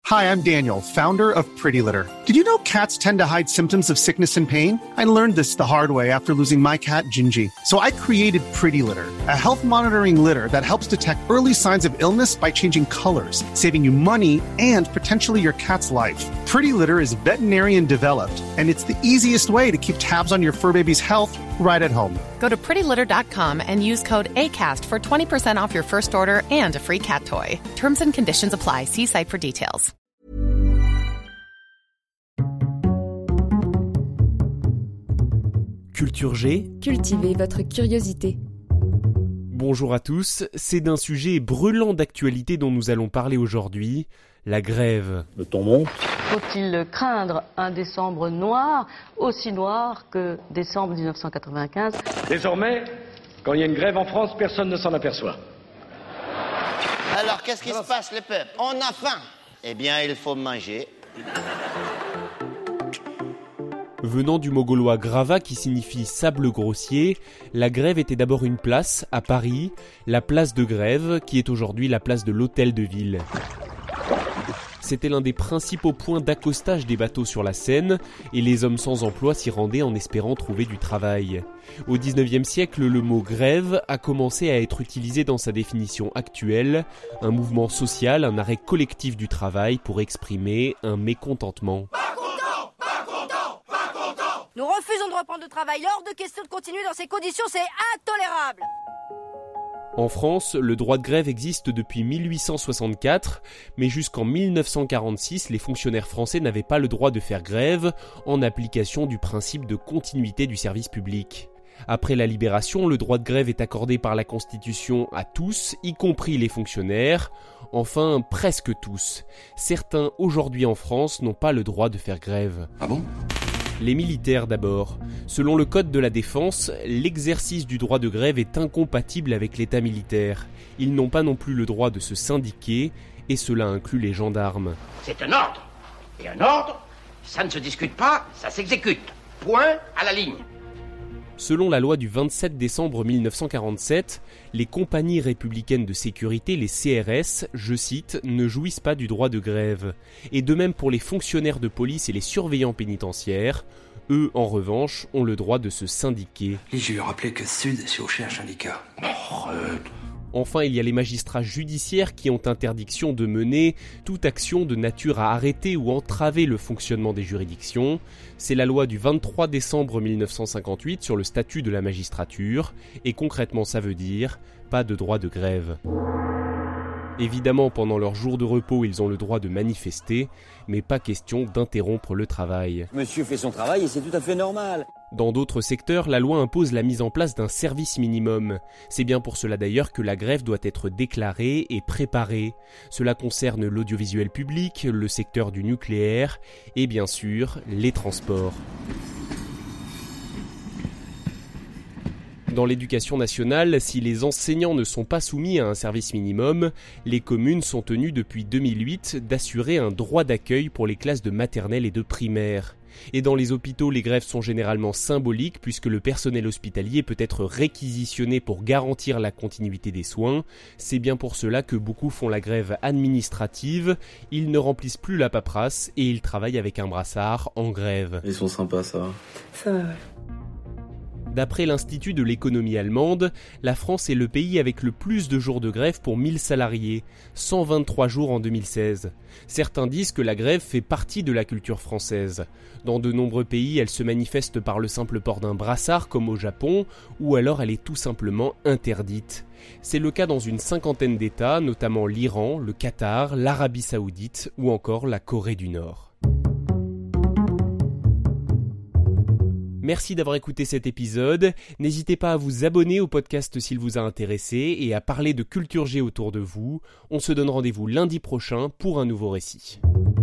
Hi, I'm Daniel, founder of Pretty Litter. Did you know cats tend to hide symptoms of sickness and pain? I learned this the hard way after losing my cat, Gingy. So I created Pretty Litter, a health monitoring litter that helps detect early signs of illness by changing colors, saving you money and potentially your cat's life. Pretty Litter is veterinarian developed, and it's the easiest way to keep tabs on your fur baby's health right at home. Go to prettylitter.com and use code ACAST for 20% off your first order and a free cat toy. Terms and conditions apply. See site for details. Culture G. Cultivez votre curiosité. Bonjour à tous, c'est d'un sujet brûlant d'actualité dont nous allons parler aujourd'hui, la grève. Le ton monte. Faut-il craindre un décembre noir, aussi noir que décembre 1995 ? Désormais, quand il y a une grève en France, personne ne s'en aperçoit. Alors, qu'est-ce qui se passe, les peuples ? On a faim. Eh bien, il faut manger. Venant du mot gaulois grava qui signifie sable grossier, la grève était d'abord une place, à Paris, la place de Grève, qui est aujourd'hui la place de l'Hôtel de Ville. C'était l'un des principaux points d'accostage des bateaux sur la Seine, et les hommes sans emploi s'y rendaient en espérant trouver du travail. Au XIXe siècle, le mot grève a commencé à être utilisé dans sa définition actuelle, un mouvement social, un arrêt collectif du travail pour exprimer un mécontentement. Nous refusons de reprendre le travail. Hors de question de continuer dans ces conditions, c'est intolérable. En France, le droit de grève existe depuis 1864, mais jusqu'en 1946, les fonctionnaires français n'avaient pas le droit de faire grève en application du principe de continuité du service public. Après la Libération, le droit de grève est accordé par la Constitution à tous, y compris les fonctionnaires, enfin presque tous. Certains, aujourd'hui en France, n'ont pas le droit de faire grève. Ah bon ? Les militaires d'abord. Selon le Code de la Défense, l'exercice du droit de grève est incompatible avec l'état militaire. Ils n'ont pas non plus le droit de se syndiquer, et cela inclut les gendarmes. C'est un ordre. Et un ordre, ça ne se discute pas, ça s'exécute. Point à la ligne. Selon la loi du 27 décembre 1947, les compagnies républicaines de sécurité, les CRS, je cite, ne jouissent pas du droit de grève. Et de même pour les fonctionnaires de police et les surveillants pénitentiaires, eux, en revanche, ont le droit de se syndiquer. Je lui ai rappelé que Sud est cherché un syndicat. Arrête. Enfin, il y a les magistrats judiciaires qui ont interdiction de mener toute action de nature à arrêter ou entraver le fonctionnement des juridictions. C'est la loi du 23 décembre 1958 sur le statut de la magistrature, et concrètement ça veut dire pas de droit de grève. Évidemment, pendant leurs jours de repos, ils ont le droit de manifester, mais pas question d'interrompre le travail. Monsieur fait son travail et c'est tout à fait normal. Dans d'autres secteurs, la loi impose la mise en place d'un service minimum. C'est bien pour cela d'ailleurs que la grève doit être déclarée et préparée. Cela concerne l'audiovisuel public, le secteur du nucléaire et bien sûr les transports. Dans l'éducation nationale, si les enseignants ne sont pas soumis à un service minimum, les communes sont tenues depuis 2008 d'assurer un droit d'accueil pour les classes de maternelle et de primaire. Et dans les hôpitaux, les grèves sont généralement symboliques puisque le personnel hospitalier peut être réquisitionné pour garantir la continuité des soins. C'est bien pour cela que beaucoup font la grève administrative. Ils ne remplissent plus la paperasse et ils travaillent avec un brassard en grève. Ils sont sympas, ça. Ça va, ouais. D'après l'Institut de l'économie allemande, la France est le pays avec le plus de jours de grève pour 1000 salariés, 123 jours en 2016. Certains disent que la grève fait partie de la culture française. Dans de nombreux pays, elle se manifeste par le simple port d'un brassard comme au Japon, ou alors elle est tout simplement interdite. C'est le cas dans une cinquantaine d'États, notamment l'Iran, le Qatar, l'Arabie Saoudite ou encore la Corée du Nord. Merci d'avoir écouté cet épisode. N'hésitez pas à vous abonner au podcast s'il vous a intéressé et à parler de Culture G autour de vous. On se donne rendez-vous lundi prochain pour un nouveau récit.